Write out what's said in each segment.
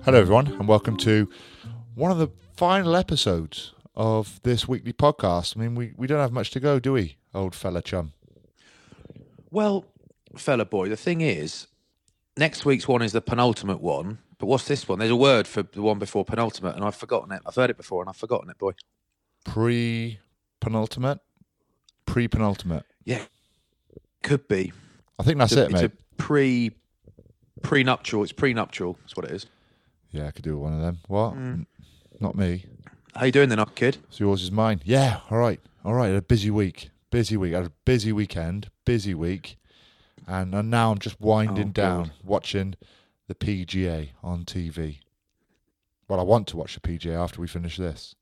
Hello, everyone, and welcome to one of the final episodes of this weekly podcast. I mean, we don't have much to go, do we, old fella chum? Well, fella boy, the thing is, next week's one is the penultimate one. But what's this one? There's a word for the one before penultimate, and I've forgotten it. I've heard it before, and I've forgotten it, boy. Pre-penultimate? Pre-penultimate. Yeah, could be. I think that's it, mate. It's a prenuptial. It's prenuptial. That's what it is. Yeah, I could do one of them. What? Not me. How you doing then, kid? So yours is mine. Yeah, all right. A busy week. I had a busy weekend. Busy week. And now I'm just winding down, watching the PGA on TV. Well, I want to watch the PGA after we finish this.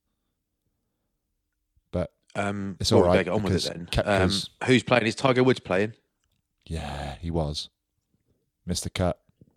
But it's all right. Get on with it then. Who's playing? Is Tiger Woods playing? Yeah, he was. Missed the cut.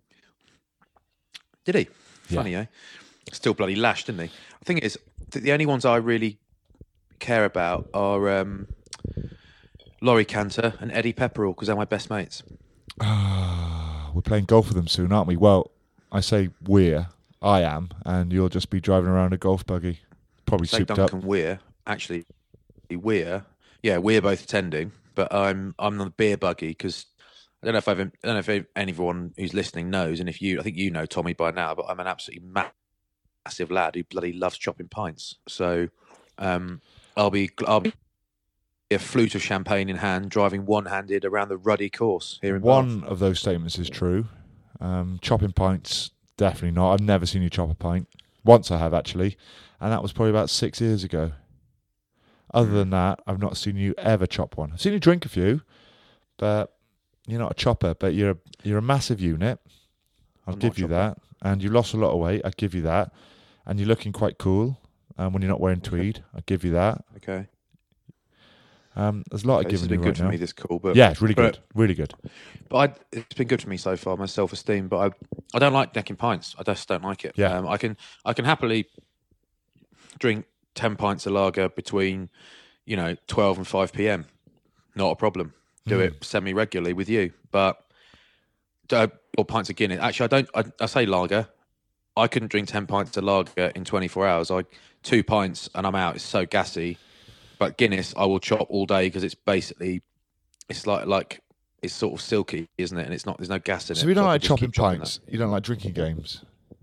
Did he? Funny, eh? Still bloody lashed, didn't he? The thing is, the only ones I really care about are Laurie Cantor and Eddie Pepperell because they're my best mates. We're playing golf with them soon, aren't we? Well, I say I am, and you'll just be driving around a golf buggy. Probably souped Duncan up. Weir, actually, we're both attending, but I'm on the beer buggy because I don't know if anyone who's listening knows, and I think you know Tommy by now, but I'm an absolutely massive lad who bloody loves chopping pints. So I'll be a flute of champagne in hand, driving one-handed around the ruddy course here in Bath. One of those statements is true. Chopping pints, definitely not. I've never seen you chop a pint. Once I have, actually, and that was probably about 6 years ago. Other than that, I've not seen you ever chop one. I've seen you drink a few, but you're not a chopper. But you're a massive unit. I'll give you that. And you lost a lot of weight. I'll give you that. And you're looking quite cool when you're not wearing tweed. I'll give you that. Okay. There's a lot of giving you right now. It's been good for me, this call. But yeah, it's really good. Really good. But it's been good for me so far, my self-esteem. But I don't like necking pints. I just don't like it. Yeah. I can happily drink 10 pints of lager between 12 and 5 p.m. Not a problem. Do it semi-regularly with you. But or pints of Guinness. Actually, I say lager. I couldn't drink 10 pints of lager in 24 hours. 2 pints and I'm out. It's so gassy. But Guinness, I will chop all day because it's like it's sort of silky, isn't it? And there's no gas in it. So you don't like chopping pints? You don't like drinking games?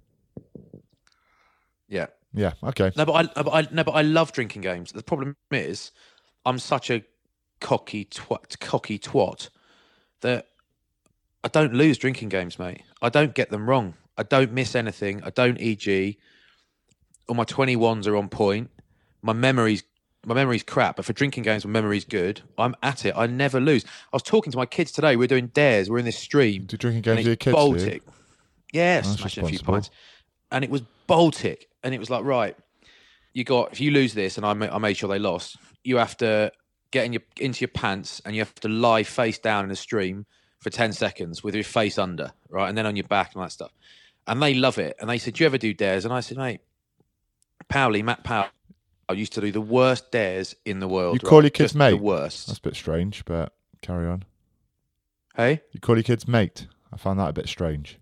Yeah. Yeah. Okay. No, but I love drinking games. The problem is, I'm such a cocky twat that I don't lose drinking games, mate. I don't get them wrong. I don't miss anything. I don't EG. All my 21s are on point. My memory's crap, but for drinking games, my memory's good. I'm at it. I never lose. I was talking to my kids today. We're doing dares. We're in this stream. Do drinking games with your kids? Baltic. Yeah, That's smashing a few pints. And it was Baltic. And it was like, right, if you lose this, and I made sure they lost, you have to get into your pants and you have to lie face down in a stream for 10 seconds with your face under, right? And then on your back and all that stuff. And they love it. And they said, do you ever do dares? And I said, mate, Matt Powell, I used to do the worst dares in the world. You call your kids just mate? The worst. That's a bit strange, but carry on. Hey? You call your kids mate? I find that a bit strange.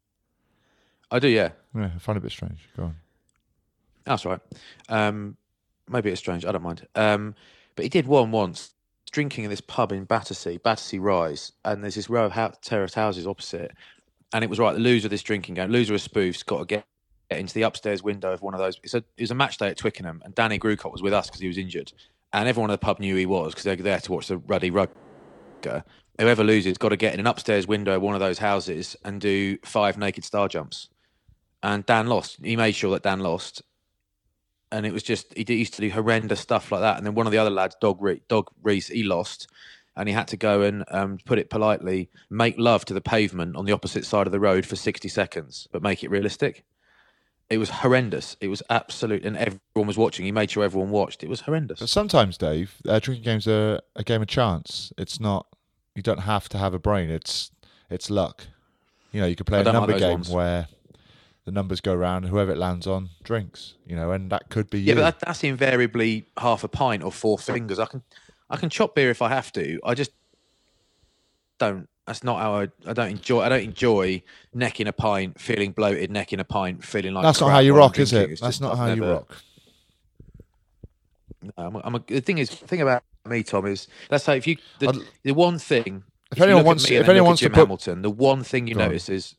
I do, yeah. Yeah, I find it a bit strange. Go on. That's right. Maybe it's strange. I don't mind. But he did one once, drinking in this pub in Battersea Rise, and there's this row of terraced houses opposite. And it was right, the loser of this drinking game, loser of spoof's got to get into the upstairs window of one of those. It was a match day at Twickenham, and Danny Grucott was with us because he was injured. And everyone in the pub knew he was because they were there to watch the ruddy rugger. Whoever loses got to get in an upstairs window of one of those houses and do 5 naked star jumps. And Dan lost. He made sure that Dan lost. And it was just, he used to do horrendous stuff like that. And then one of the other lads, Dog Reese, he lost. And he had to go and, put it politely, make love to the pavement on the opposite side of the road for 60 seconds, but make it realistic. It was horrendous. It was absolute, and everyone was watching. He made sure everyone watched. It was horrendous. But sometimes, Dave, drinking games are a game of chance. It's not, you don't have to have a brain. It's luck. You could play a number game where the numbers go around and whoever it lands on drinks, and that could be you. Yeah, but that's invariably half a pint or 4 fingers. I can chop beer if I have to. I just don't That's not how I don't enjoy necking a pint, feeling bloated, necking a pint, feeling like That's not crap how you while I'm rock, is drinking. it? It's That's just, not I've how you never. rock. The thing about me, Tom, is let's say if you the one thing. If If you anyone look at wants, me and if then anyone look at wants to Jim put, Hamilton, the one thing you Go on. notice is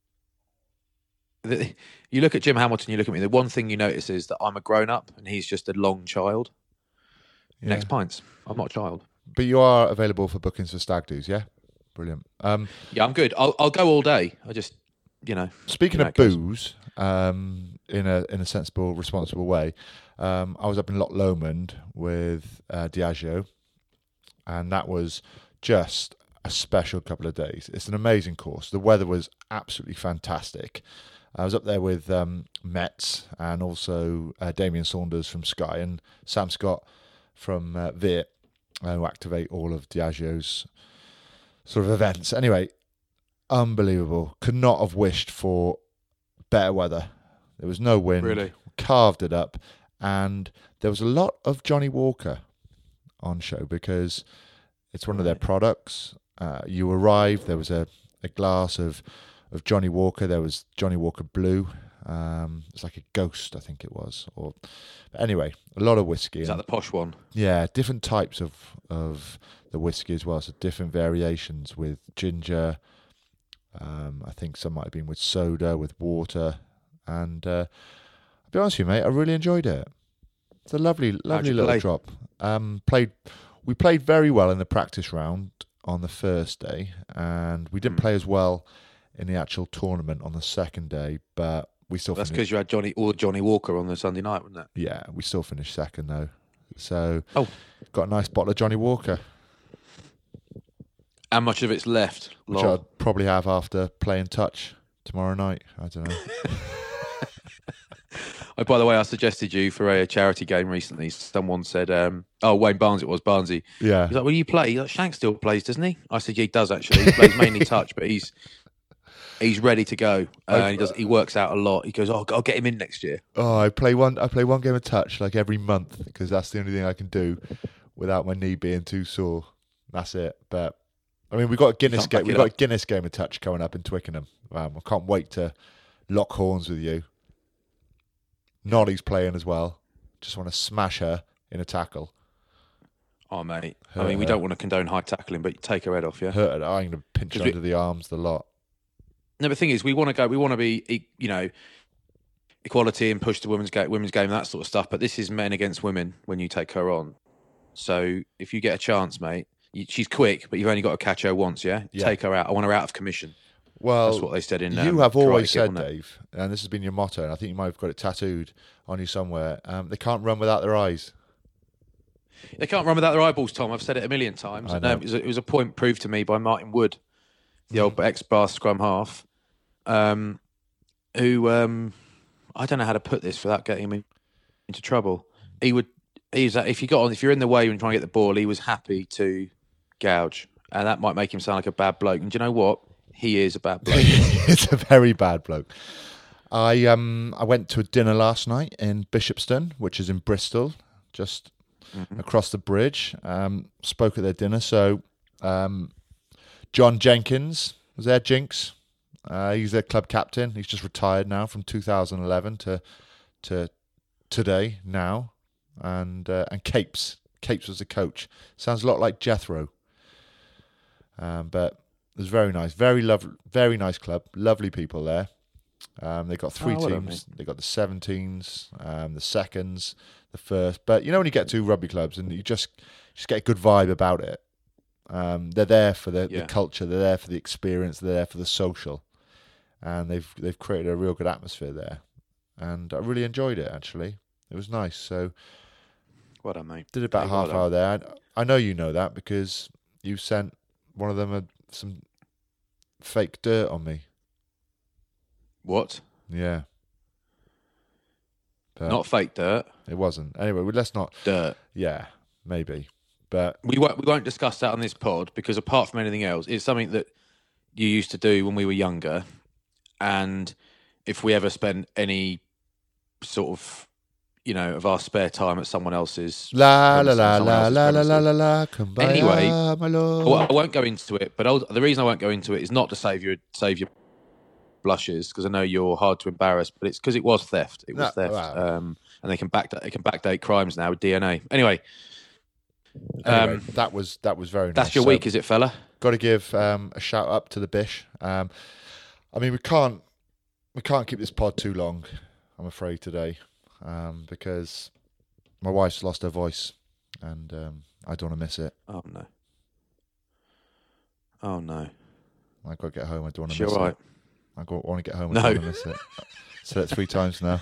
that you look at Jim Hamilton, you look at me. The one thing you notice is that I'm a grown up and he's just a long child. Yeah. Next pints. I'm not a child. But you are available for bookings for stag do's, yeah? Brilliant. Yeah, I'm good. I'll go all day. I just, Speaking you know, of booze, in a sensible, responsible way, I was up in Loch Lomond with Diageo, and that was just a special couple of days. It's an amazing course. The weather was absolutely fantastic. I was up there with Metz and also Damien Saunders from Sky and Sam Scott from Viet, who activate all of Diageo's sort of events. Anyway, unbelievable. Could not have wished for better weather. There was no wind. Really? Carved it up. And there was a lot of Johnny Walker on show because it's one of their products. You arrived, there was a glass of Johnny Walker. There was Johnny Walker Blue. It's like a ghost, I think it was. But anyway, a lot of whiskey. Is that the posh one? Yeah, different types of the whiskey as well. So different variations with ginger. I think some might have been with soda, with water. And I'll be honest with you, mate, I really enjoyed it. It's a lovely little drop. We played very well in the practice round on the first day, and we didn't play as well in the actual tournament on the second day, but we still. That's because you had Johnny Walker on the Sunday night, wasn't it? Yeah, we still finished second though. So got a nice bottle of Johnny Walker. How much of it's left? Which I'll probably have after playing touch tomorrow night. I don't know. Oh, by the way, I suggested you for a charity game recently. Someone said, Wayne Barnes, it was Barnesy. Yeah. He's like, well, you play? He's like, Shank still plays, doesn't he? I said, yeah, he does actually. He plays mainly touch, but he's ready to go. He works out a lot. He goes, I'll get him in next year. Oh, I play one game of touch like every month because that's the only thing I can do without my knee being too sore. That's it. But I mean, we've got a Guinness game. We've got a Guinness game of touch coming up in Twickenham. I can't wait to lock horns with you. Nolly's playing as well. Just want to smash her in a tackle. Oh, mate. We don't want to condone high tackling, but take her head off, yeah? Hurt her. I'm going to pinch her under the arms, the lot. No, but the thing is, we want to be, equality and push the women's game, that sort of stuff. But this is men against women when you take her on. So if you get a chance, mate, she's quick, but you've only got to catch her once, yeah? Take her out. I want her out of commission. Well, that's what they said in. You have always said, Dave, and this has been your motto, and I think you might have got it tattooed on you somewhere. They can't run without their eyes. They can't run without their eyeballs, Tom. I've said it a million times. It was a point proved to me by Martin Wood, the old ex-Bath scrum half, who I don't know how to put this without getting him into trouble. If you're in the way when trying to get the ball, he was happy to gouge, and that might make him sound like a bad bloke. And do you know what? He is a bad bloke. It's a very bad bloke. I went to a dinner last night in Bishopston, which is in Bristol, just across the bridge. Spoke at their dinner. So John Jenkins was there, Jinx. He's their club captain. He's just retired now from 2011 to today now. And Capes was the coach. Sounds a lot like Jethro. But it was very nice, very nice club, lovely people there. They got three teams. They got the 17s, the seconds, the first. But when you get to rugby clubs and you just get a good vibe about it. They're there for the culture. They're there for the experience. They're there for the social, and they've created a real good atmosphere there. And I really enjoyed it. Actually, it was nice. So, well done, mate. Did about half hour there. I know you know that because you sent one of them some fake dirt on me. What? Yeah. But not fake dirt. It wasn't. Anyway, let's not. Dirt. Yeah, maybe. But we won't discuss that on this pod because apart from anything else, it's something that you used to do when we were younger. And if we ever spent any sort of, of our spare time at someone else's La la premise, on la someone la else's la la la premises. la la. Kumbaya, Anyway, my I lord. won't go into it, but the reason I won't go into it is not to save your blushes, because I know you're hard to embarrass, but it's because it was theft. It was No, theft, wow. and they can backdate crimes now with DNA. Anyway, Anyway, that was very nice. that's your week, is it, fella? Got to give a shout up to the Bish. I mean, we can't keep this pod too long, I'm afraid, today, because my wife's lost her voice, and I don't want to miss it. Oh no. Oh no. I've got to get home. I don't want to You're miss right. it. I want to get home. I No. don't want to miss it. Said it 3 times now.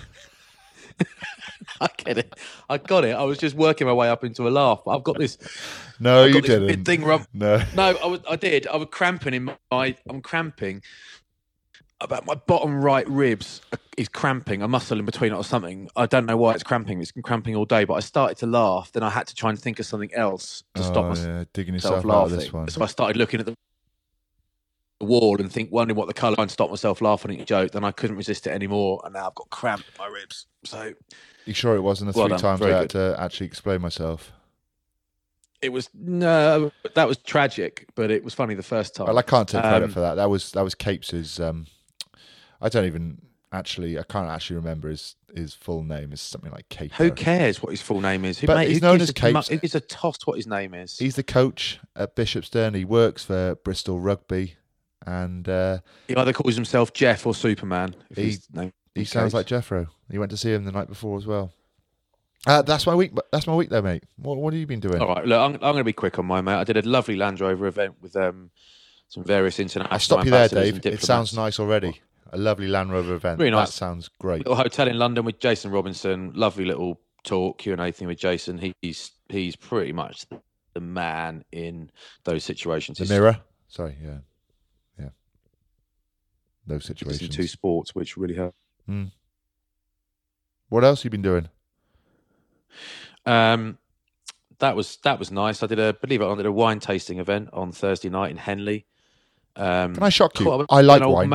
I get it. I got it. I was just working my way up into a laugh. I've got this. No, I've you got this didn't. big thing. No. No, I did. I was cramping I'm cramping. About my bottom right ribs is cramping. A muscle in between it or something. I don't know why it's cramping. It's been cramping all day. But I started to laugh. Then I had to try and think of something else to stop myself digging yourself out laughing. of this one. So I started looking at the wall and wondering what the colour, and stop myself laughing at your joke. Then I couldn't resist it anymore, and now I've got cramp in my ribs. So, you sure it wasn't the well 3 done. times Very I had to actually explain myself? it was no, that was tragic, but it was funny the first time. Well, I can't take credit for that. That was Capes's. I don't even actually. I can't actually remember his full name. Is something like Cape. Who cares what his full name is? But he's known as Capes. Who gives a toss what his name is? He's the coach at Bishopston. He works for Bristol Rugby, and he either calls himself Jeff or Superman. He sounds like Jeffro. You went to see him the night before as well. That's my week. That's my week, though, mate. What have you been doing? All right, look, I'm going to be quick on mine, mate. I did a lovely Land Rover event with some various international. I'll stop you there, ambassadors Dave. and It sounds nice already. A lovely Land Rover event. Really nice. That sounds great. Little hotel in London with Jason Robinson. Lovely little talk, Q&A thing with Jason. He's pretty much the man in those situations. The mirror. Sorry, yeah. Those He's in situations. 2 sports, which really helped. What else have you been doing? That was nice. Believe it or not, I did a wine tasting event on Thursday night in Henley. Can I shock you? I like wine.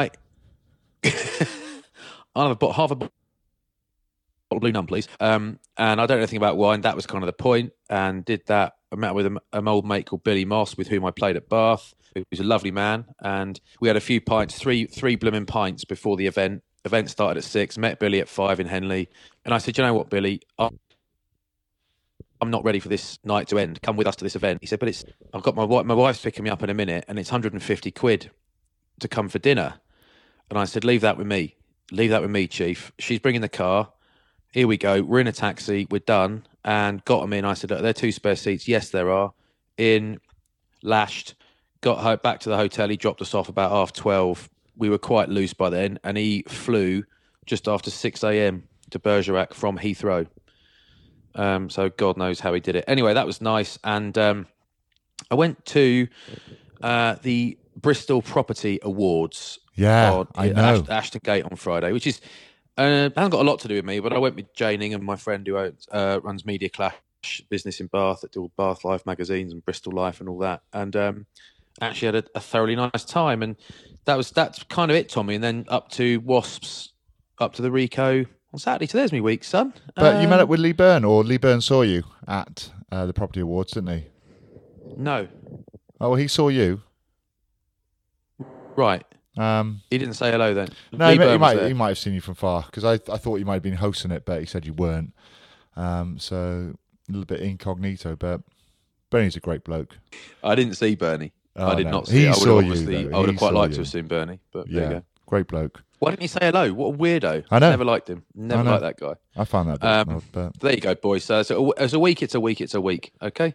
I'll have half a bottle of Blue Nun, please. And I don't know anything about wine. That was kind of the point. And did that. I met with an old mate called Billy Moss, with whom I played at Bath. He's a lovely man. And we had a few pints, three blooming pints before the event. Event started at 6. Met Billy at 5 in Henley. And I said, you know what, Billy? I'm not ready for this night to end. Come with us to this event. He said, but I've got my wife's picking me up in a minute, and it's 150 quid to come for dinner. And I said, leave that with me. Leave that with me, Chief. She's bringing the car. Here we go. We're in a taxi. We're done. And got them in. I said, are there 2 spare seats? Yes, there are. In, lashed, got her back to the hotel. He dropped us off about 12:30. We were quite loose by then. And he flew just after 6 a.m. to Bergerac from Heathrow. So God knows how he did it. Anyway, that was nice. And I went to the Bristol Property Awards. Yeah, I know. Ashton Gate on Friday, which is hasn't got a lot to do with me, but I went with Jane Ingham, my friend who runs Media Clash business in Bath, that do Bath Life magazines and Bristol Life and all that. And actually had a thoroughly nice time. And that's kind of it, Tommy. And then up to Wasps, up to the Rico on Saturday. So there's me week, son. But you met up with Lee Byrne, or Lee Byrne saw you at the Property Awards, didn't he? No. Oh, well, he saw you. Right. He didn't say hello then. No, he might have seen you from far, because I thought you might have been hosting it, but he said you weren't. So a little bit incognito, but Bernie's a great bloke. I didn't see Bernie. Oh, I did not see. He saw you. I would have quite liked to have seen Bernie, but there you go. Great bloke. Why didn't he say hello? What a weirdo. I know. Never liked him. Never liked that guy. I found that a bit odd, but there you go, boys. So as a week, it's a week. It's a week. Okay.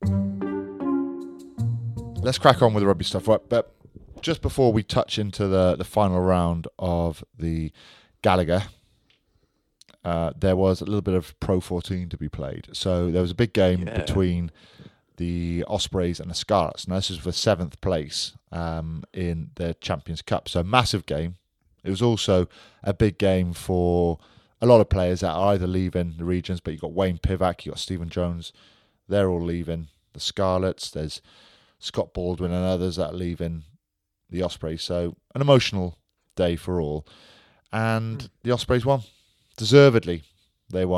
Let's crack on with the rugby stuff, right? But just before we touch into the final round of the Gallagher, there was a little bit of Pro 14 to be played. So there was a big game between the Ospreys and the Scarlets. Now, this is for 7th place in the Champions Cup. So massive game. It was also a big game for a lot of players that are either leaving the regions, but you've got Wayne Pivac, you've got Stephen Jones. They're all leaving the Scarlets. There's Scott Baldwin and others that are leaving the Ospreys. So an emotional day for all. And the Ospreys won. Deservedly, they won.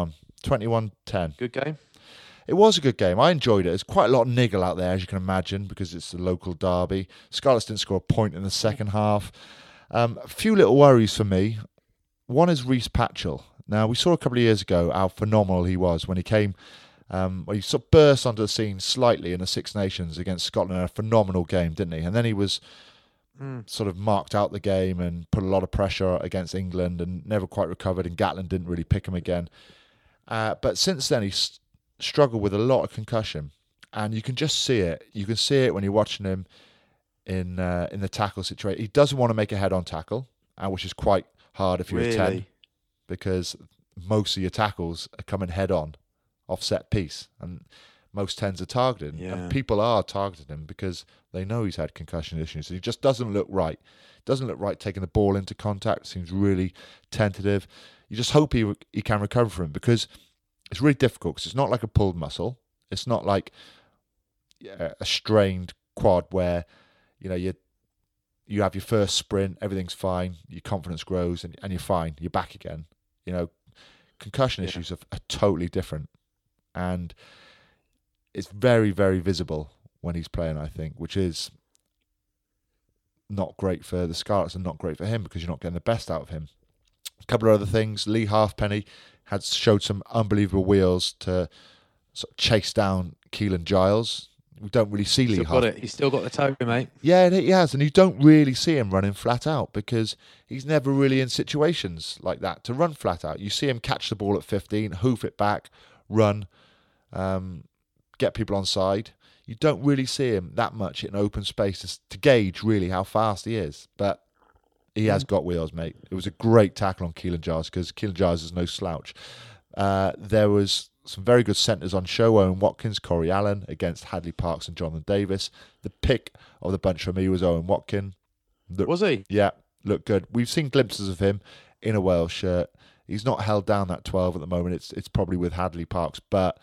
21-10. Good game. It was a good game. I enjoyed it. There's quite a lot of niggle out there, as you can imagine, because it's the local derby. Scarlets didn't score a point in the second half. A few little worries for me. One is Reece Patchell. Now, we saw a couple of years ago how phenomenal he was when he came. He sort of burst onto the scene slightly in the Six Nations against Scotland in a phenomenal game, didn't he? And then he was sort of marked out the game and put a lot of pressure against England and never quite recovered, and Gatland didn't really pick him again. But since then, he's struggled with a lot of concussion, and you can just see it. You can see it when you're watching him in the tackle situation. He doesn't want to make a head-on tackle, which is quite hard if you're a 10, because most of your tackles are coming head-on, off set piece, and most 10s are targeted. Yeah. And people are targeting him because they know he's had concussion issues. He just doesn't look right. Doesn't look right taking the ball into contact. Seems really tentative. You just hope he can recover from it, because it's really difficult, because it's not like a pulled muscle. It's not like a strained quad where, you know, you have your first sprint, everything's fine, your confidence grows, and you're fine, you're back again. You know, concussion issues are totally different, and it's very, very visible when he's playing, I think, which is not great for the Scarlets and not great for him, because you're not getting the best out of him. A couple of other things. Lee Halfpenny had showed some unbelievable wheels to sort of chase down Keelan Giles. We don't really see Lee Halfpenny. He's still got the toe, mate. Yeah, he has, and you don't really see him running flat out, because he's never really in situations like that to run flat out. You see him catch the ball at 15, hoof it back, run, get people on side. You don't really see him that much in open space to gauge really how fast he is, but he has got wheels, mate. It was a great tackle on Keelan Giles, because Keelan Giles is no slouch. There was some very good centres on show. Owen Watkins, Corey Allen against Hadley Parks and Jonathan Davis. The pick of the bunch for me was Owen Watkins. Was he? Yeah, looked good. We've seen glimpses of him in a Wales shirt. He's not held down that 12 at the moment. It's probably with Hadley Parks, but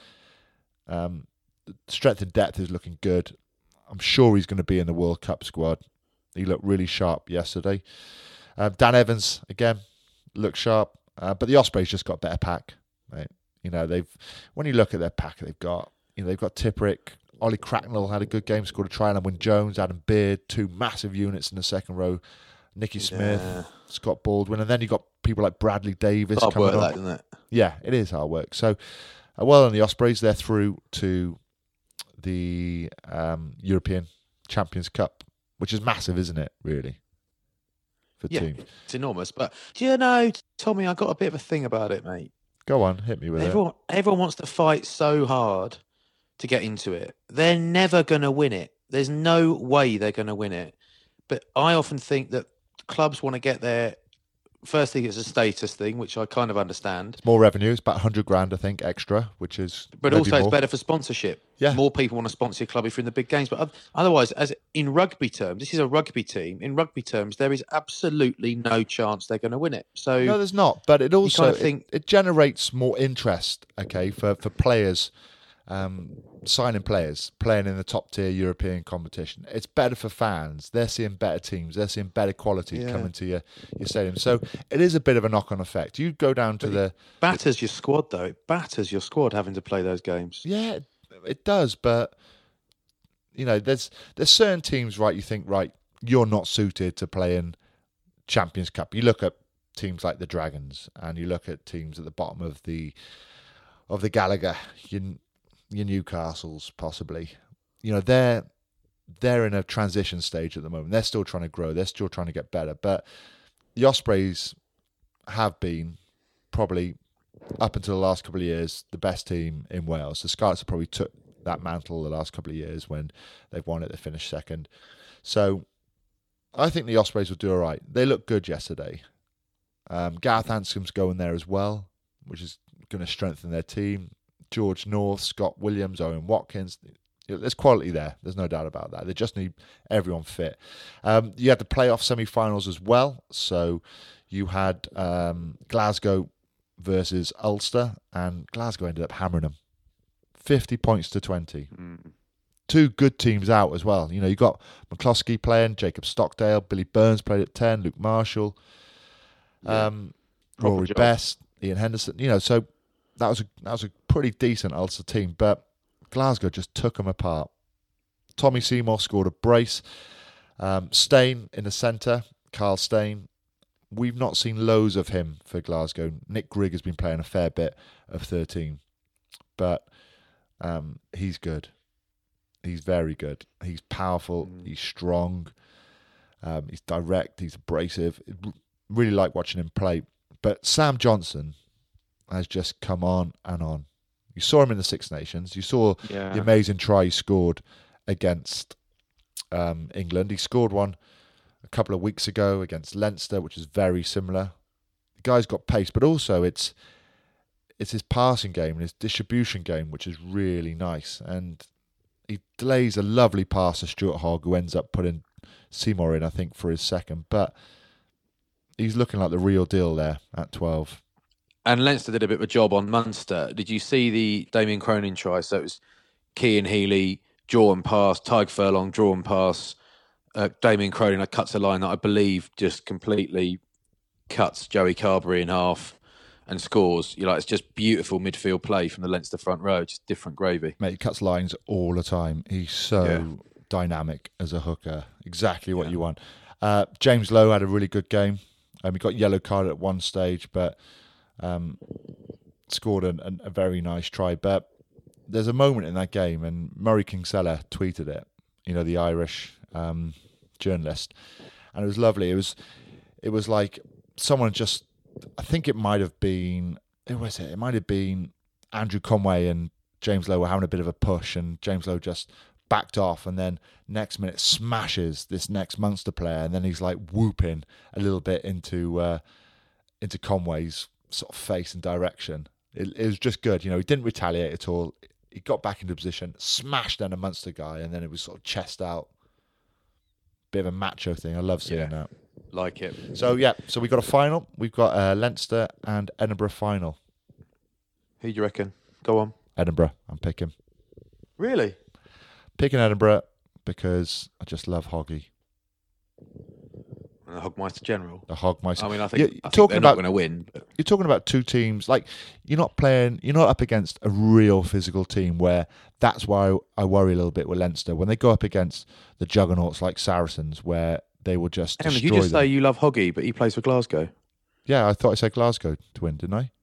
strength and depth is looking good. I'm sure he's going to be in the World Cup squad. He looked really sharp yesterday. Dan Evans, again, looked sharp. But the Ospreys just got a better pack, right? You know, when you look at their pack, they've got Tipperick, Ollie Cracknell had a good game, scored a try, and Wyn Jones, Adam Beard, two massive units in the second row. Nicky Smith, Scott Baldwin, and then you got people like Bradley Davis hard coming work, on. that, isn't it? Yeah, it is hard work. So, well, on the Ospreys, they're through to the European Champions Cup, which is massive, isn't it, really, for teams? It's enormous. But do you know, Tommy, I got a bit of a thing about it, mate. Go on, hit me with it. Everyone wants to fight so hard to get into it. They're never going to win it. There's no way they're going to win it. But I often think that clubs want to get there. Firstly, it's a status thing, which I kind of understand. It's more revenue. It's about 100 grand, I think, extra, which is. But also, it's better for sponsorship. Yeah. More people want to sponsor your club if you're in the big games. But otherwise, as in rugby terms, this is a rugby team. In rugby terms, there is absolutely no chance they're going to win it. So no, there's not. But it also kind of think it generates more interest. Okay, for players. Signing players, playing in the top tier European competition. It's better for fans. They're seeing better teams. They're seeing better quality coming to your stadium. So it is a bit of a knock-on effect. You go down to it batters your squad, though. It batters your squad having to play those games. Yeah, it does. But you know, there's certain teams, right? You think, right, you're not suited to play in Champions Cup. You look at teams like the Dragons, and you look at teams at the bottom of the Gallagher. Your Newcastles, possibly. You know, they're in a transition stage at the moment. They're still trying to grow. They're still trying to get better. But the Ospreys have been probably, up until the last couple of years, the best team in Wales. The Scarlets have probably took that mantle the last couple of years. When they've won it, they finished second. So I think the Ospreys will do all right. They looked good yesterday. Gareth Anscombe's going there as well, which is going to strengthen their team. George North, Scott Williams, Owen Watkins. There's quality there. There's no doubt about that. They just need everyone fit. You had the playoff semi-finals as well. So you had Glasgow versus Ulster, and Glasgow ended up hammering them. 50 points to 20. Two good teams out as well. You know, you got McCloskey playing, Jacob Stockdale, Billy Burns played at 10, Luke Marshall, Rory Best, Ian Henderson. You know, so that was a pretty decent Ulster team, but Glasgow just took them apart. Tommy Seymour scored a brace. Steyn in the centre, Carl Steyn. We've not seen loads of him for Glasgow. Nick Grigg has been playing a fair bit of 13, but he's good. He's very good. He's powerful. He's strong. He's direct. He's abrasive. Really like watching him play. But Sam Johnson has just come on and on. You saw him in the Six Nations. You saw the amazing try he scored against England. He scored one a couple of weeks ago against Leinster, which is very similar. The guy's got pace, but also it's his passing game and his distribution game, which is really nice. And he delays a lovely pass to Stuart Hogg, who ends up putting Seymour in, I think, for his second. But he's looking like the real deal there at 12. And Leinster did a bit of a job on Munster. Did you see the Damien Cronin try? So it was Cian Healy, draw and pass, Tyg Furlong, draw and pass. Damien Cronin cuts a line that I believe just completely cuts Joey Carberry in half and scores. It's just beautiful midfield play from the Leinster front row, just different gravy. Mate, he cuts lines all the time. He's so dynamic as a hooker. Exactly what you want. James Lowe had a really good game. He got yellow card at one stage, but scored a very nice try. But there's a moment in that game, and Murray Kinsella tweeted it, the Irish journalist, and it was lovely. It was like someone just, I think it might have been, who was it? It might have been Andrew Conway and James Lowe were having a bit of a push, and James Lowe just backed off, and then next minute smashes this next Munster player, and then he's like whooping a little bit into Conway's sort of face and direction. It was just good. He didn't retaliate at all. He got back into position, smashed down a Munster guy, and then it was sort of chest out. Bit of a macho thing. I love seeing that. Like it. So we got a final. We've got Leinster and Edinburgh final. Who do you reckon? Go on. Edinburgh. I'm picking. Really? Picking Edinburgh because I just love Hoggy. The Hogmeister General. The Hogmeister. I mean, I think they're not going to win. But you're talking about two teams. Like, you're not up against a real physical team where that's why I worry a little bit with Leinster. When they go up against the juggernauts like Saracens, where they will just destroy you just them. say you love Hoggy, but he plays for Glasgow. Yeah, I thought I said Glasgow to win, didn't I?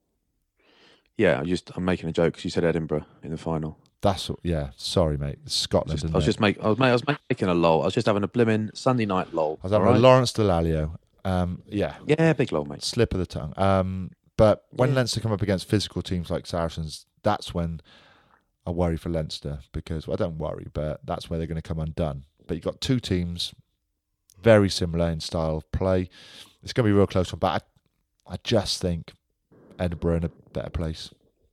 Yeah, I'm making a joke because you said Edinburgh in the final. Sorry, mate. It's Scotland. I was making a lol. I was just having a blimmin' Sunday night lol. I was having a Lawrence Delalio. Yeah, big lol, mate. Slip of the tongue. But when Leinster come up against physical teams like Saracens, that's when I worry for Leinster, because I don't worry, but that's where they're going to come undone. But you've got two teams very similar in style of play. It's going to be a real close one, but I just think Edinburgh in a better place.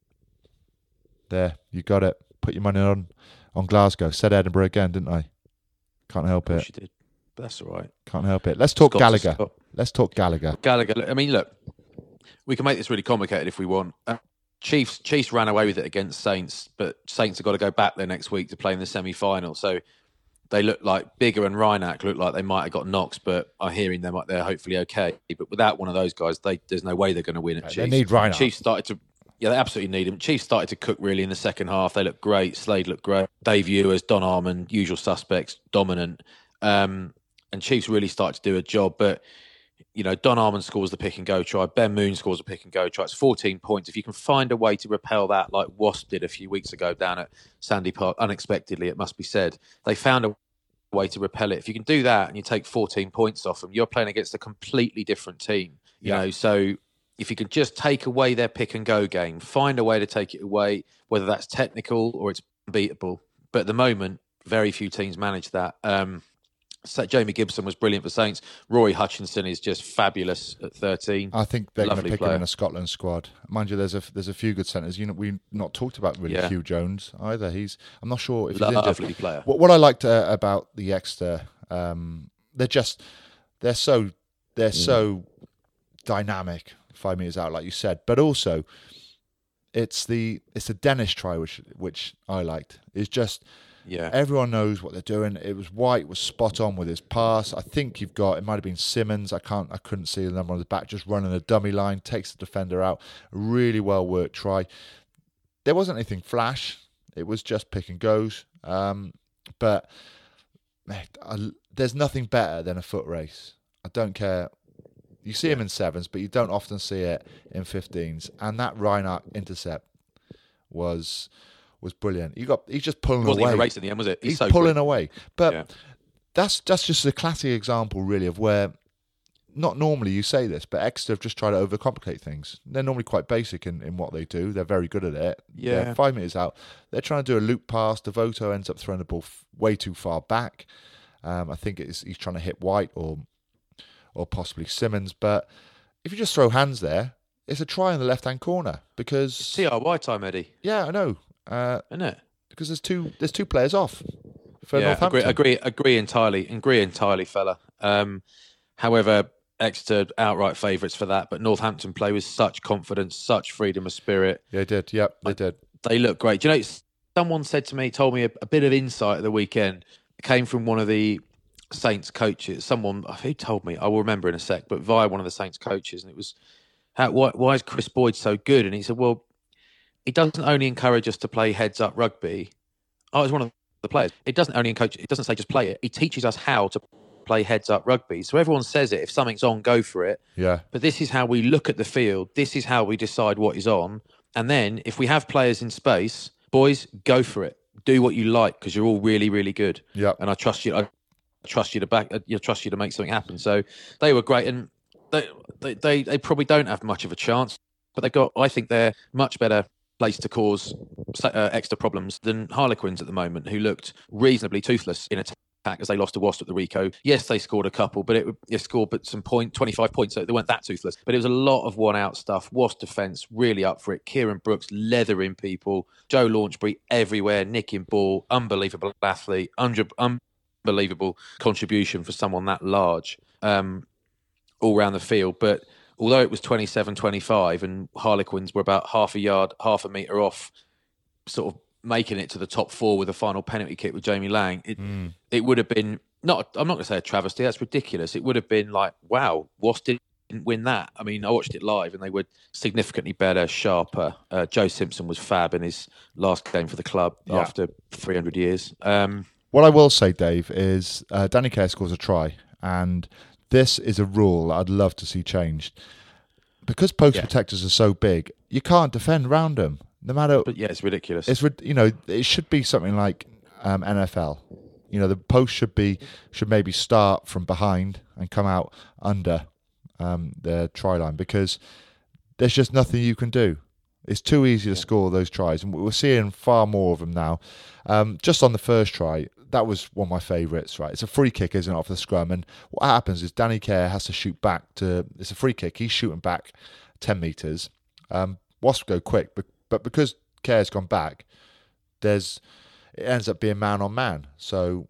There, you got it. Put your money on Glasgow. Said Edinburgh again, didn't I? Can't help it. You did. But that's all right. Can't help it. Let's talk Gallagher. Let's talk Gallagher. Gallagher. I mean, look, we can make this really complicated if we want. Chiefs ran away with it against Saints, but Saints have got to go back there next week to play in the semi-final. So they look like Biggar and Reinach look like they might have got knocks, but I'm hearing them like they're hopefully okay. But without one of those guys, there's no way they're going to win at Chiefs. They need Reinach. Chiefs started to. Yeah, they absolutely need him. Chiefs started to cook really in the second half. They looked great. Slade looked great. Dave Ewers, Don Armand, usual suspects, dominant. And Chiefs really started to do a job. But, Don Armand scores the pick and go try. Ben Moon scores a pick and go try. It's 14 points. If you can find a way to repel that, like Wasp did a few weeks ago down at Sandy Park, unexpectedly, it must be said, they found a way to repel it. If you can do that and you take 14 points off them, you're playing against a completely different team. You know, so if you can just take away their pick and go game, find a way to take it away, whether that's technical or it's unbeatable. But at the moment, very few teams manage that. So Jamie Gibson was brilliant for Saints. Rory Hutchinson is just fabulous at 13. I think they're going to pick player. him in a Scotland squad. Mind you, there's a few good centres. We've not talked about really Hugh Jones either. I'm not sure if he's injured. Lovely player. What I liked about the Exeter, they're so dynamic. 5 meters out, like you said, but also it's the Dennis try which I liked. It's just Yeah. Everyone knows what they're doing. It was White was spot on with his pass. I think it might have been Simmons. I couldn't see the number on the back. Just running a dummy line, takes the defender out. Really well worked try. There wasn't anything flash. It was just pick and goes. But there's nothing better than a foot race. I don't care. You see him in 7s, but you don't often see it in 15s. And that Reinhardt intercept was brilliant. He's just pulling away. It wasn't even a race in the end, was it? He's so pulling away. But that's just a classic example, really, of where not normally you say this, but Exeter have just tried to overcomplicate things. They're normally quite basic in what they do. They're very good at it. Yeah. They're 5 metres out. They're trying to do a loop pass. Devoto ends up throwing the ball way too far back. I think he's trying to hit White or possibly Simmons. But if you just throw hands there, it's a try in the left-hand corner because it's TRY time, Eddie. Yeah, I know. Isn't it? Because there's two players off for Northampton. Agree entirely, fella. However, Exeter outright favourites for that, but Northampton play with such confidence, such freedom of spirit. Yeah, they did. Yep, they did. They look great. Do you know, someone told me a bit of insight at the weekend. It came from one of the Saints coaches. Someone who told me, I will remember in a sec, but via one of the Saints coaches, and it was, why is Chris Boyd so good? And he said, well, he doesn't only encourage us to play heads up rugby. I was one of the players. It doesn't say just play it. He teaches us how to play heads up rugby. So everyone says it. If something's on, go for it. Yeah. But this is how we look at the field. This is how we decide what is on. And then if we have players in space, boys, go for it. Do what you like because you're all really, really good. Yeah. And I trust you. I trust you to make something happen. So they were great, and they probably don't have much of a chance, but I think they're much better placed to cause extra problems than Harlequins at the moment, who looked reasonably toothless in attack as they lost to Wasp at the Rico. Yes, they scored a couple, but they scored but 25 points, so they weren't that toothless. But it was a lot of one-out stuff. Wasp defence really up for it. Kieran Brooks leathering people. Joe Launchbury everywhere, nicking ball. Unbelievable athlete. Unbelievable contribution for someone that large all around the field. But although it was 27-25 and Harlequins were about half a metre off, sort of making it to the top 4 with a final penalty kick with Jamie Lang, it would have been, I'm not going to say a travesty, that's ridiculous. It would have been like, wow, Wasp didn't win that. I mean, I watched it live and they were significantly better, sharper. Joe Simpson was fab in his last game for the club after 300 years. What I will say, Dave, is Danny Kerr scores a try, and this is a rule I'd love to see changed. Because post protectors are so big, you can't defend round them. No matter, but it's ridiculous. It should be something like NFL. The post should maybe start from behind and come out under the try line, because there's just nothing you can do. It's too easy to score those tries, and we're seeing far more of them now. Just on the first try, that was one of my favourites. Right, it's a free kick, isn't it, off the scrum? And what happens is Danny Kerr has to shoot back it's a free kick. He's shooting back 10 metres. Wasp go quick, but because Kerr's gone back, it ends up being man on man. So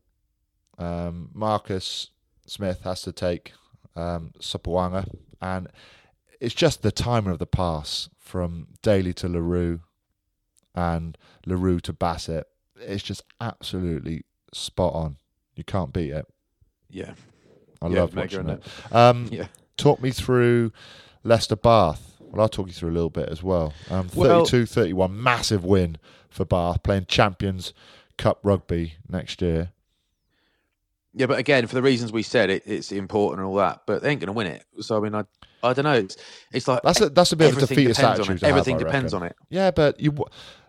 Marcus Smith has to take Sapawanga, and it's just the timing of the pass from Daly to LaRue and LaRue to Bassett. It's just absolutely spot on. You can't beat it. Yeah. I love watching it. Talk me through Leicester Bath. Well, I'll talk you through a little bit as well. 32-31, massive win for Bath, playing Champions Cup rugby next year. Yeah, but again, for the reasons we said, it's important and all that, but they ain't going to win it. So, I mean, I don't know. It's like that's a bit of a defeatist attitude. Everything depends on it. Yeah, but No,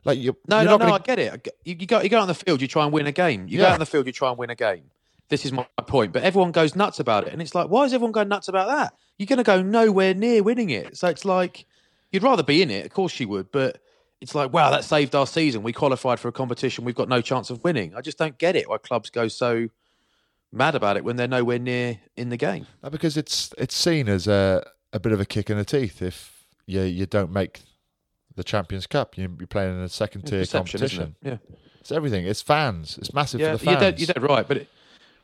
I get it. You go out on the field, you try and win a game. You go out on the field, you try and win a game. This is my point. But everyone goes nuts about it, and it's like, why is everyone going nuts about that? You're going to go nowhere near winning it. So it's like, you'd rather be in it, of course you would, but it's like, wow, that saved our season. We qualified for a competition we've got no chance of winning. I just don't get it why clubs go so mad about it when they're nowhere near in the game. Because it's seen as a bit of a kick in the teeth if you don't make the Champions Cup. You're playing in a second tier competition. Yeah, it's everything. It's fans. It's massive for the fans. You're dead right, but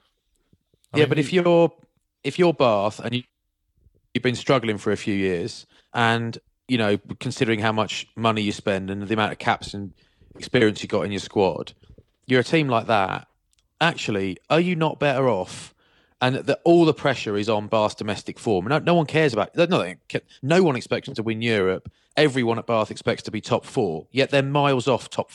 but if you're Bath and you've been struggling for a few years, and considering how much money you spend and the amount of caps and experience you got in your squad, you're a team like that. Actually, are you not better off? And that all the pressure is on Bath's domestic form. No one cares about. No one expects them to win Europe. Everyone at Bath expects to be top four. Yet they're miles off top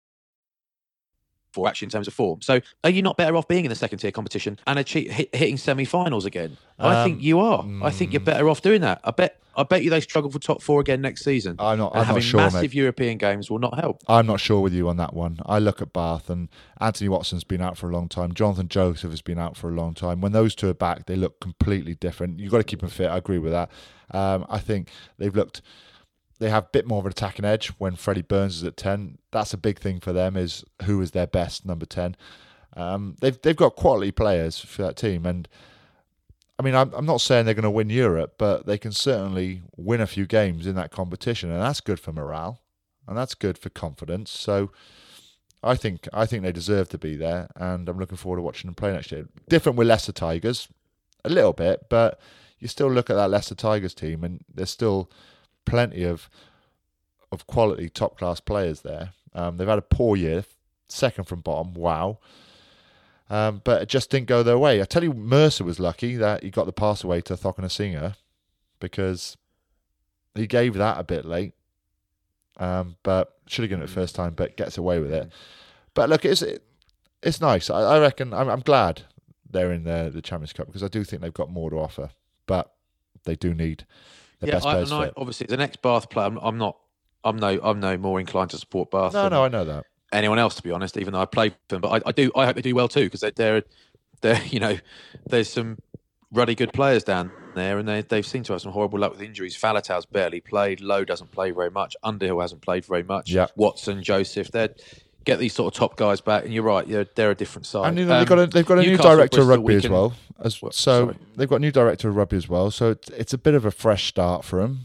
four, actually, in terms of form. So are you not better off being in the second tier competition and hitting semi-finals again? I think you are. I think you're better off doing that. I bet you they struggle for top four again next season. I'm not having sure, massive mate. European games will not help. I'm not sure with you on that one. I look at Bath, and Anthony Watson's been out for a long time. Jonathan Joseph has been out for a long time. When those two are back, they look completely different. You've got to keep them fit. I agree with that. I think they have a bit more of an attacking edge when Freddie Burns is at 10. That's a big thing for them, is who is their best number 10. They've got quality players for that team, and I mean, I'm not saying they're going to win Europe, but they can certainly win a few games in that competition, and that's good for morale, and that's good for confidence. So I think they deserve to be there, and I'm looking forward to watching them play next year. Different with Leicester Tigers, a little bit, but you still look at that Leicester Tigers team, and there's still plenty of quality, top-class players there. They've had a poor year, second from bottom, wow. But it just didn't go their way. I tell you, Mercer was lucky that he got the pass away to Thokonasinga, because he gave that a bit late. But should have given it the first time, but gets away with it. But look, it's nice. I reckon, I'm glad they're in the Champions Cup, because I do think they've got more to offer. But they do need the best players fit. Obviously, the next Bath player, I'm no more inclined to support Bath. No, I know that. Anyone else, to be honest, even though I play them, but I hope they do well too, because they're there's some ruddy good players down there, and they've seemed to have some horrible luck with injuries. Falatau's barely played. Lowe doesn't play very much. Underhill hasn't played very much. Yeah. Watson, Joseph, they get these sort of top guys back, and you're right, they're a different side. And they've got a new director of rugby as well. They've got a new director of rugby as well. So it's a bit of a fresh start for them.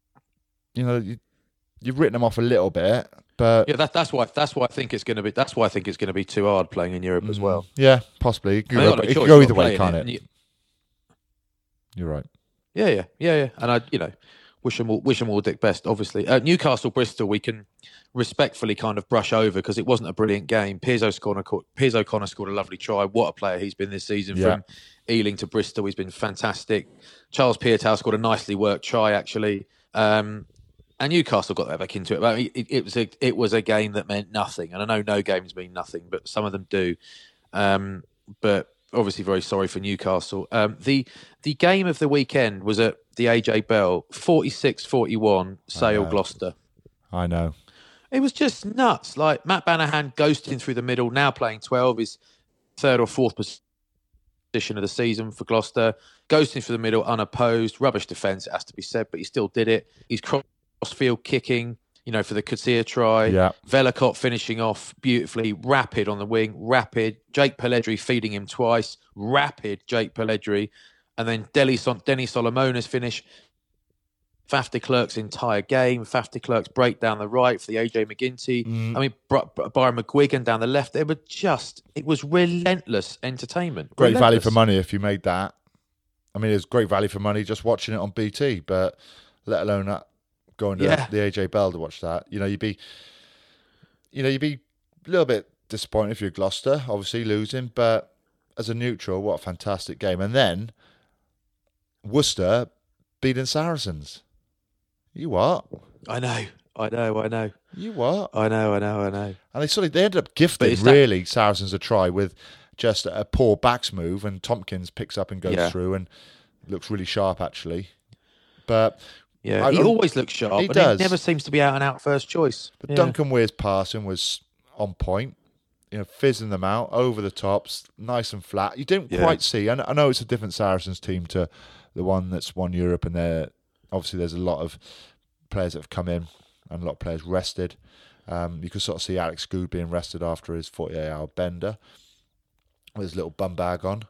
You've written them off a little bit. But yeah, that's why I think it's going to be. That's why I think it's going to be too hard playing in Europe as well. Yeah, possibly. It could go either way, can't it? You're right. Yeah. And I, wish them all Dick best. Obviously, Newcastle Bristol, we can respectfully kind of brush over, because it wasn't a brilliant game. Piers O'Connor scored a lovely try. What a player he's been this season. From Ealing to Bristol, he's been fantastic. Charles Piatow scored a nicely worked try, actually. And Newcastle got that back into it. But it was a game that meant nothing. And I know no games mean nothing, but some of them do. But obviously very sorry for Newcastle. The game of the weekend was at the AJ Bell, 46-41, Sale Gloucester. I know. It was just nuts. Like Matt Banahan ghosting through the middle, now playing 12, his third or fourth position of the season for Gloucester. Ghosting through the middle, unopposed. Rubbish defence, it has to be said, but he still did it. He's cross-field kicking, for the Kutsia try. Yeah. Velikot finishing off beautifully. Rapid on the wing. Rapid. Jake Pelledri feeding him twice. Rapid Jake Pelledri. And then Denny Solomona's finish. Faf de Klerk's entire game. Faf de Klerk's break down the right for the AJ McGinty. I mean, Byron McGuigan down the left. It was relentless entertainment. Great value for money if you made that. I mean, it was great value for money just watching it on BT, but let alone that. Going to the AJ Bell to watch that, you'd be a little bit disappointed if you're Gloucester, obviously losing. But as a neutral, what a fantastic game! And then Worcester beating Saracens. You what? I know. You what? I know. And they ended up gifting Saracens a try with just a poor backs move, and Tompkins picks up and goes through and looks really sharp actually, but. Yeah, he always looks sharp. He never seems to be out and out first choice. But Duncan Weir's passing was on point, fizzing them out over the tops, nice and flat. You didn't quite see. And I know it's a different Saracens team to the one that's won Europe, and obviously there's a lot of players that have come in and a lot of players rested. You could sort of see Alex Good being rested after his 48-hour bender with his little bum bag on.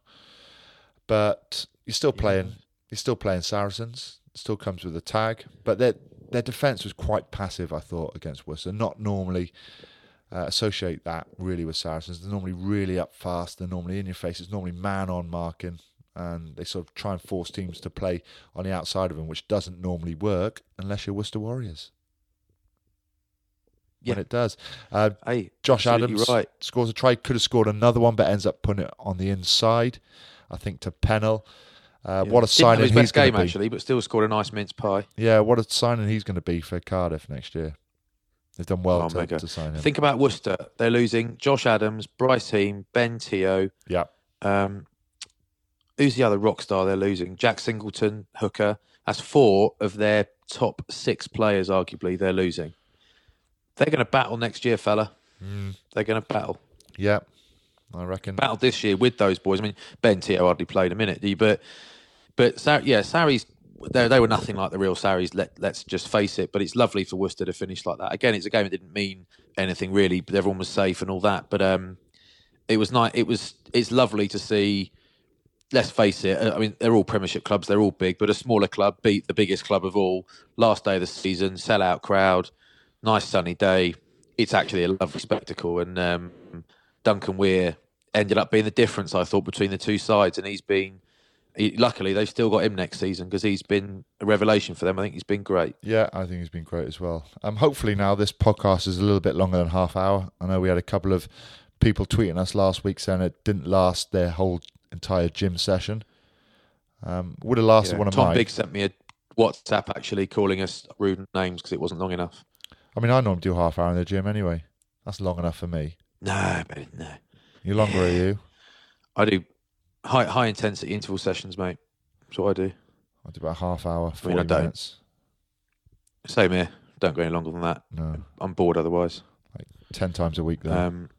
But you're still playing. You're still playing Saracens. Still comes with a tag, but their defence was quite passive, I thought, against Worcester. Not normally associate that really with Saracens. They're normally really up fast. They're normally in your face. It's normally man-on marking, and they sort of try and force teams to play on the outside of them, which doesn't normally work unless you're Worcester Warriors. Yeah. when it does. Hey, Josh absolutely Adams right. scores a try, could have scored another one, but ends up putting it on the inside, I think, to Pennell. What a Didn't have signing his he's best going game to be. actually, but still scored a nice mince pie. Yeah, what a signing he's going to be for Cardiff next year. They've done well Mega. to sign him. Think about Worcester. They're losing Josh Adams, Bryce Heem, Ben Teo. Yeah. Who's the other rock star they're losing? Jack Singleton, hooker. That's 4 of their top 6 players, arguably, they're losing. They're going to battle next year, fella. They're going to battle. Yeah, I reckon. Battle this year with those boys. I mean, Ben Teo hardly played a minute, but Sarries, they were nothing like the real Sarries. Let's just face it. But it's lovely for Worcester to finish like that. Again, it's a game that didn't mean anything really, but everyone was safe and all that. But it was nice. It's lovely to see. Let's face it. I mean, they're all Premiership clubs. They're all big, but a smaller club beat the biggest club of all. Last day of the season, sellout crowd, nice sunny day. It's actually a lovely spectacle. And Duncan Weir ended up being the difference, I thought, between the two sides. And luckily, they've still got him next season because he's been a revelation for them. I think he's been great. Yeah, I think he's been great as well. Hopefully now this podcast is a little bit longer than half hour. I know we had a couple of people tweeting us last week saying it didn't last their whole entire gym session. Would have lasted one of mine. Tom Biggs sent me a WhatsApp actually calling us rude names because it wasn't long enough. I mean, I normally do half hour in the gym anyway. That's long enough for me. No, but no. You longer, are you? I do high intensity interval sessions, mate. That's what I do. I do about half hour, 40 I don't. minutes. Same here. Don't go any longer than that. No. I'm bored otherwise. Like 10 times a week then.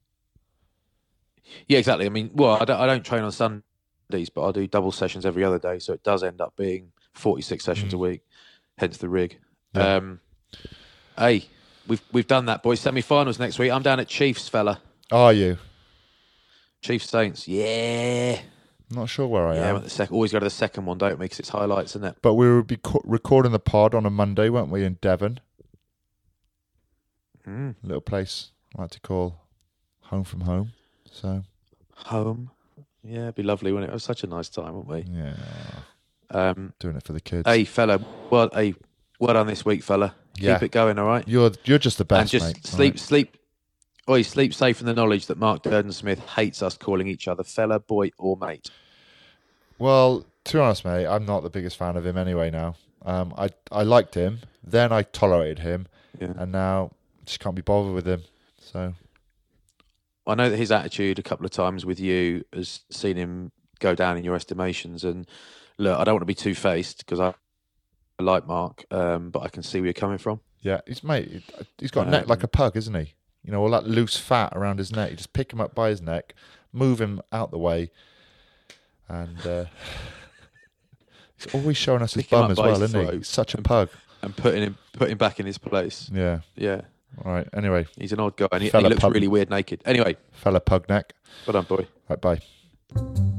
Yeah, exactly. I mean, well, I don't train on Sundays, but I do double sessions every other day, so it does end up being 46 sessions a week. Hence the rig. Yeah. Hey, we've done that, boys. Semi-finals next week. I'm down at Chiefs, fella. Are you? Chiefs Saints. Yeah. Not sure where I am. Always go to the second one, don't we? Because it's highlights, isn't it? But we will be recording the pod on a Monday, won't we, in Devon? Little place I like to call home from home. So home. Yeah, it'd be lovely, wouldn't it? It was such a nice time, wouldn't we? Yeah. Doing it for the kids. Hey, fella. Well done this week, fella. Keep it going, all right? You're just the best, and just mate. sleep safe in the knowledge that Mark Durden-Smith hates us calling each other fella, boy, or mate. Well, to be honest, mate, I'm not the biggest fan of him anyway now. I liked him, then I tolerated him, and now just can't be bothered with him. So I know that his attitude a couple of times with you has seen him go down in your estimations. And look, I don't want to be two-faced because I like Mark, but I can see where you're coming from. Yeah, he's got a neck like a pug, isn't he? You know, all that loose fat around his neck. You just pick him up by his neck, move him out the way, and he's always showing us his bum as well, isn't he? He's such a pug. And putting him back in his place. Yeah. Yeah. All right. Anyway, he's an odd guy, and he looks really weird naked. Anyway, fella pug neck. Well done, boy. Right, bye.